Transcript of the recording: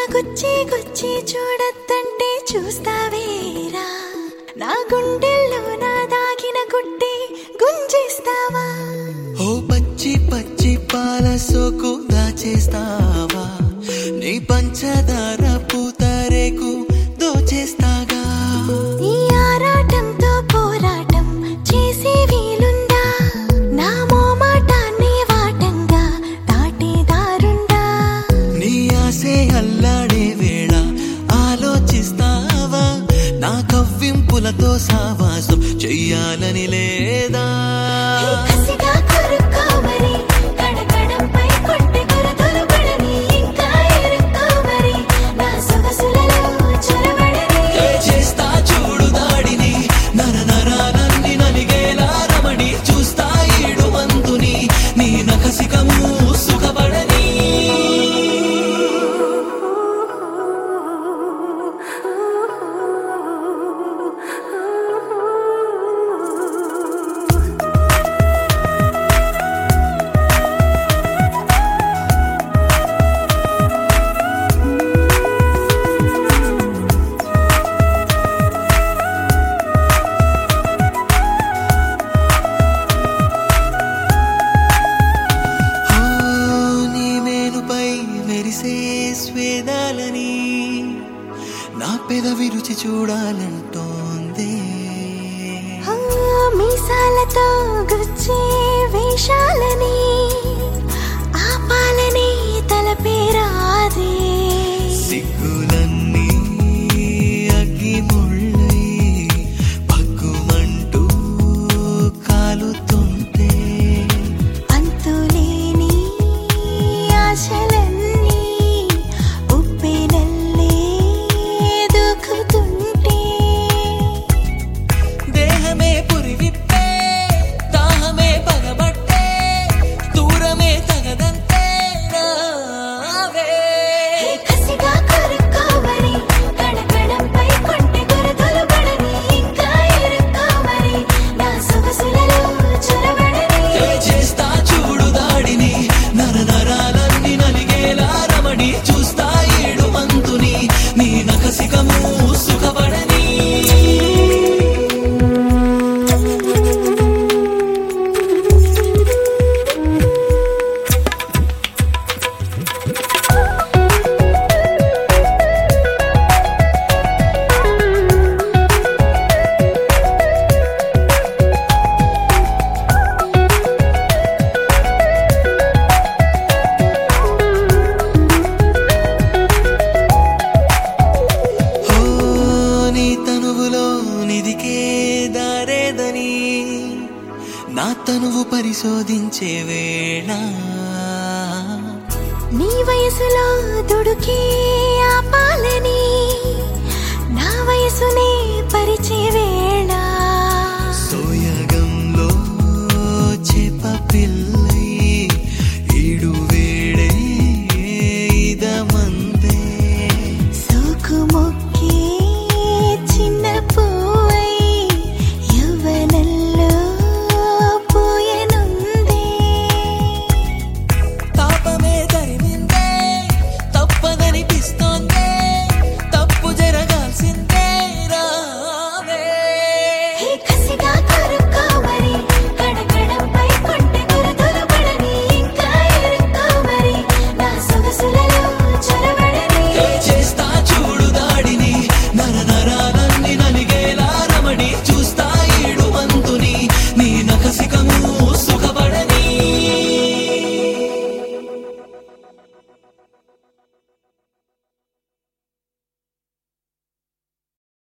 గుచ్చి గుచ్చి చూడద్దంటే చూస్తావేరా, నా గుండెల్లో నా దాగిన గుడ్డి గుంజేస్తావా? ఓ పచ్చి పచ్చి పాల సోకు దాచేస్తావా, నీ పంచదార పూతరేకు దోచేస్తాగా. ఈ ఆరాటంతో పోరాటం చేసే వీలుందా, నా మోమాటాన్ని వాటంగా దాటేదారుందా? నీ ఆసే అల్లాడే వేళ ఆలోచిస్తావా, నా కవ్వింపులతో సావాసం చెయ్యాలని లేదా? కసిగా కొరుక్కోమరి, కడకడంపై కొట్టె కొరతలు పడని, ఇంకా ఎరుక్కోమరి, నా సొగసులలో చొరబడని. చేస్తా చూడు దాడిని, నర నరాలన్నీ నలిగేలా రమణి, చూస్తా ఈడు మంతుని, నీ నకసికము సుఖపడని. మెరిసే స్వేదాలని నా పెదవి రుచి చూడాలంటోంది. మీసాలతో గుచ్చే వేషాలని ఆపాలని తలపేరాదే. సిగ్గులన్నీ అగ్గిముళ్ళై భగ్గుమంటూ కాలుతుంటే, అంతులేని ఆశలన్నీ ఉప్పెనల్లే దూకుతుంటే, దేహమే పురివిప్పే దాహమే పగబట్టే, దూరమే తగదంతే నావే. కసిగా కొరుక్కోమరి, కడకడంపై కొట్టె కొరతలు పడని, ఇంకా ఎరుక్కోమరి, నా సొగసులలో చొరబడని. చేస్తా చూడు దాడిని, నర నరాలన్నీ నలిగేలా రమణి, చూస్తా ఈడు మంతుని, నీ నకసికము సుఖపడని. నీ తనువులో నిదికే దారేదని నా తనువు పరిశోధించే వేళ, నీ వయసులో దుడుకే